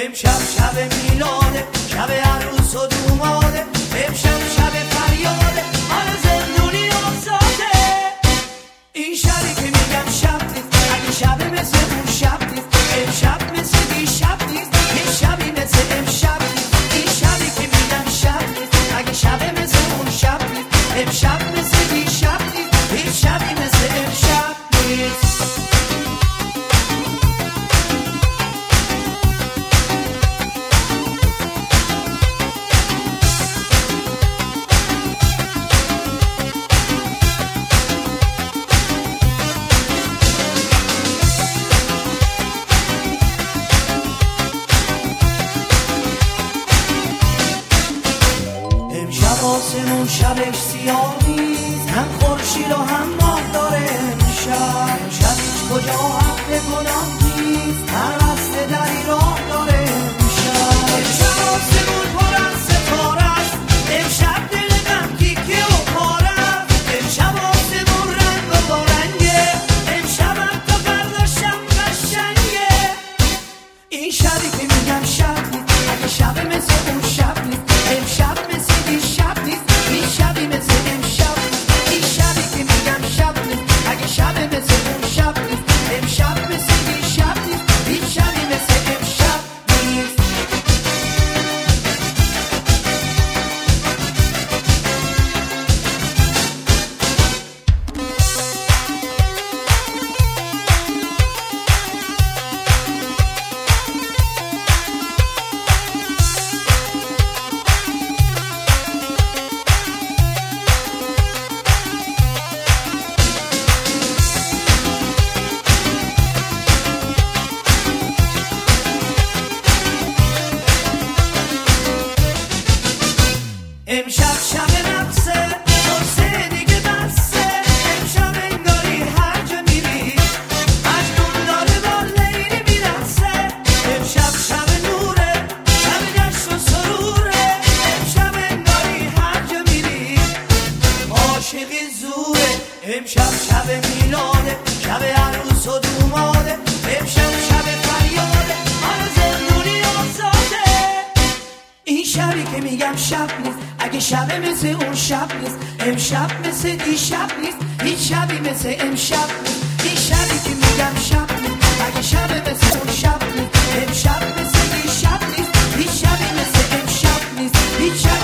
امشب شب میلاده، شب عروس و دوماده، امشب شب فریاده، آره زندونی آزاده. این شبی که میگم شب نیست، اگه شب مثل اون شب نیست، امشب مثل دیشب نیست، یه شبی مثل امشب نیست. این شبی که میگم شب نیست، اگه شب مثل اون شب نیست، امشب مثل دیشب نیست، هیچ شبی مثل امشب نیست. آسمون شبش سیاه نیست، هم خورشید و هم ماه داره امشب. امشب هیچ کجا حق گناه نیست، هر رسته دری راه داره امشب. امشب آسمون پر از ستاره است، امشب دل من تیکه و پاره است. امشب آسمون رنگ و بارنگه، امشب هم تا فردا شب قشنگه. این شبی که میگم شب نیست، اگه شب مثل اون شب نیست، امشب مثل دیشب نیست، این شبی مثل امشب نیست. این شبی که میگم شب نیست، اگه شب مثل اون شب نیست، امشب مثل دیشب نیست، این شبی مثل امشب نیست. امشب شب نفسه، قرصه دیگه بسته، امشب انگاری هر جا میری مجنون داره با لیلی میرسه. امشب شب نوره، شب جشن و سروره، امشب انگاری هر جا میری عاشقی زوره. امشب شب میلاده، شب عروس و دوماده، امشب شب فریاده، آره زندونی آزاده. این شبی که میگم شب نیست، اگه شب مثل اون شب نیست، امشب مثل دیشب نیست، هیچ شبی مثل امشب نیست. این شبی که میگم شب نیست، اگه شب مثل اون شب نیست، امشب مثل دیشب نیست، هیچ شبی مثل امشب نیست، هیچ شبی